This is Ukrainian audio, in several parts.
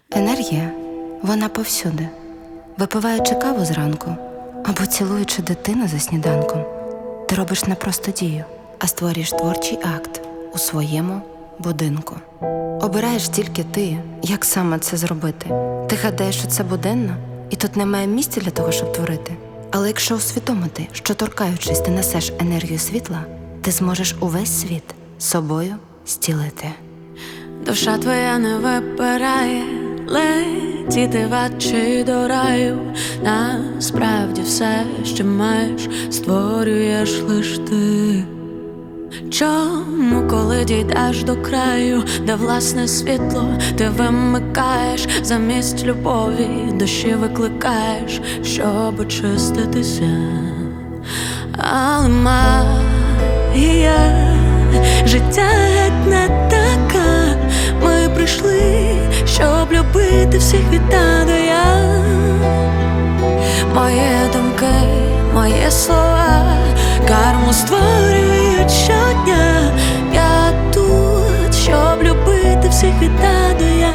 Енергія, вона повсюди. Випиваючи каву зранку або цілуючи дитину за сніданком, ти робиш не просто дію, а створюєш творчий акт у своєму будинку. Обираєш тільки ти, як саме це зробити. Ти гадаєш, що це буденно, і тут немає місця для того, щоб творити. Але якщо усвідомити, що торкаючись ти несеш енергію світла, ти зможеш увесь світ собою зцілити. Душа твоя не вибирає летіти в ад чи до раю. Насправді все, що маєш, створюєш лиш ти. Чому, коли дійдеш до краю, де власне світло ти вимикаєш, замість любові душі викликаєш, щоб очиститися? Але магія життя геть не така. Ми прийшли, щоб любити всіх від А до Я. Мої думки, мої слова карму створюють щодня. Я тут, щоб любити всіх від А до Я.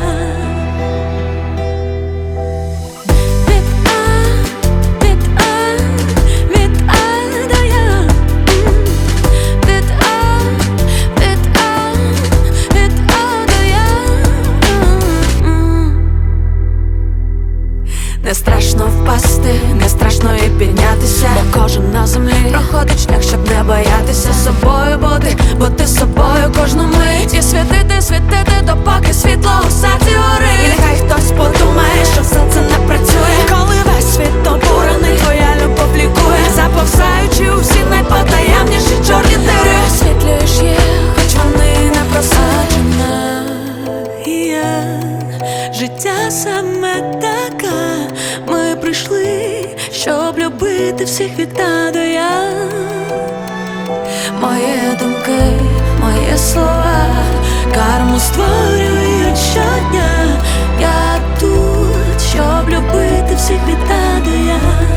Не страшно впасти, не страшно і піднятися, бо кожен на землі проходить шлях, щоб не боятися собою бути, бути собою кожну мить. І світити, світити, допоки світло у серці горить. І нехай хтось подумає, що все це не працює, коли весь світ обурений, твоя любов лікує, заповзаючи у всі найпотаємніші чорні дири. Освітлюєш їх, хоч вони не просаджена. Життя саме така. Ми прийшли, щоб любити всіх від А до Я. Мої думки, мої слова карму створюють щодня. Я тут, щоб любити всіх від А до Я.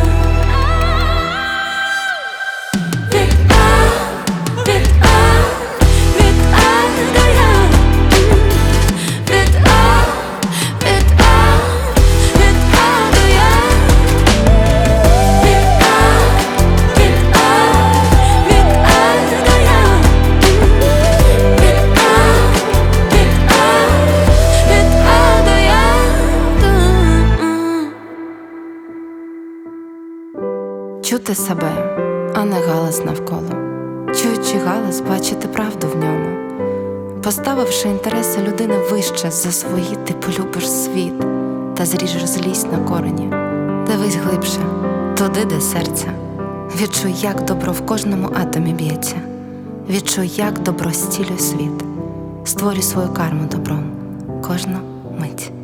Чути себе, а не галас навколо. Чуючи галас, бачити правду в ньому. Поставивши інтереси людини вище за свої, ти полюбиш світ та зріжеш злість на корені. Дивись глибше, туди, де серце. Відчуй, як добро в кожному атомі б'ється. Відчуй, як добро зцілює світ. Створюй свою карму добром кожну мить.